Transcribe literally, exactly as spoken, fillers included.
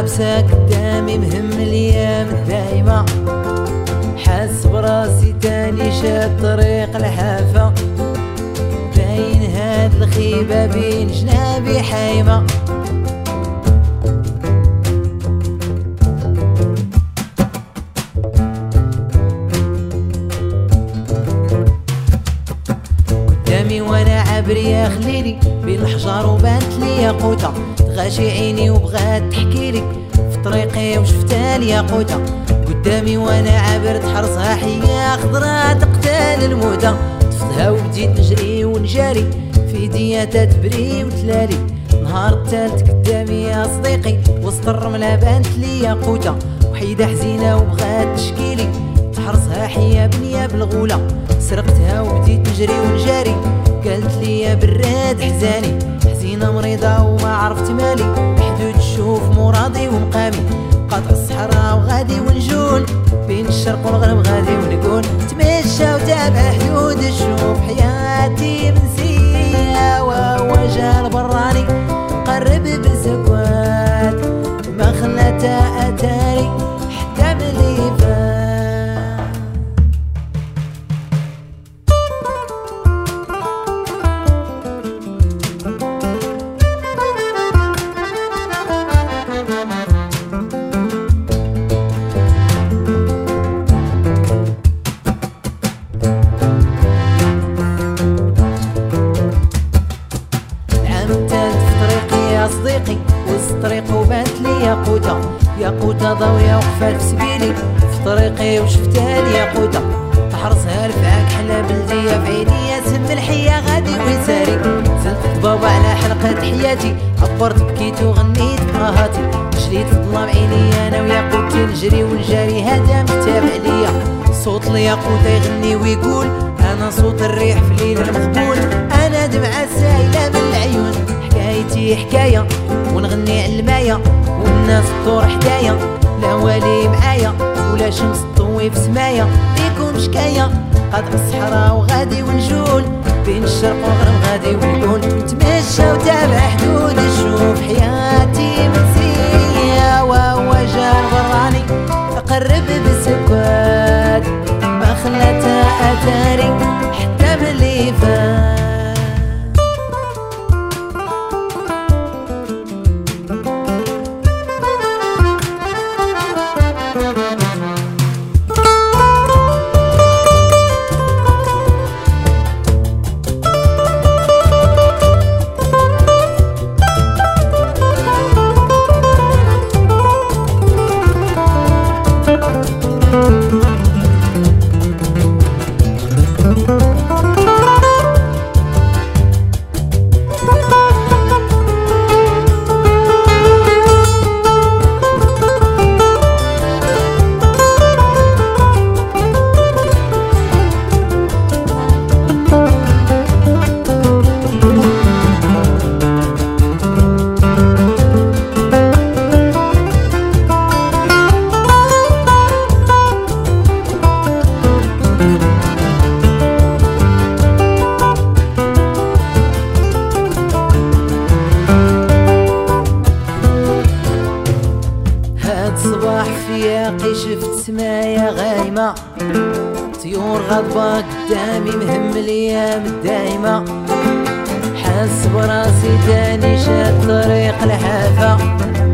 عروسة قدامي مهم الايام الدايمة، حاس براسي تاني شاد طريق الحافة، باين هاد الخيبة بين جنابي حايمة. قدامي وانا عابر يا خليلي بين الحجار وبانت لي ياقوتة، تغاشي عيني وبغات تحكيلي في طريقي وشفتها الياقوتة. قدامي وانا عابر تحرصها حية خضرا تقتال الموتة، طفتها وبديت نجري ونجاري في ايديا تتبري وتلالي. نهار التالت قدامي يا صديقي وسط الرملة بانت لي ياقوتة، وحيدة حزينة وبغات تشكيلي تحرصها حية بنية بالغولة. سرقتها وبديت نجري ونجاري قالت لي يا براد حزاني، حزينة مريضة وما عرفت مالي، حدود الشوف مراضي ومقامي، قاطع الصحراء وغادي ونجول بين الشرق والغرب غادي ونقول تمشى وتابع حدود الشوف. حياتي منسية وهو جا البراني قرب بسكوات ما خلاتا اتاري حتى ملي فات. صديقي وسط طريق وبانت لي ياقوتة، ياقوتة ضوية وقفات في سبيلي في طريقي وشفتها الياقوتة، تحرصها الفعاك حلا بلدية في عينيا سم الحية غادي ويساري. زلت بابا على حلقة حياتي عبرت بكيت وغنيت بقاهاتي، جريت في الظلام عيني انا وياقوتي نجري ونجاري هذا متابع ليا. صوت الياقوتة يغني ويقول انا صوت الريح في ليل المقبول، انا دمعة سايلة من العيون حكايتي حكاية ونغني على الماية والناس تدور حدايا، لا والي معايا ولا شمس تضوي في سمايا فيكم شكاية. قاطع الصحراء وغادي ونجول بين الشرق والغرب غادي ونقول تمشى وتابع حدود الشوف. حياتي منسية وهو جا البراني تقرب بسكوات ما خلاتا اتاري حتى ملي فات. صباح فياقي شفت سمايا غايمة، طيور غضبة قدامي مهم الايام الدايمة، حاس براسي تاني شاد طريق الحافة،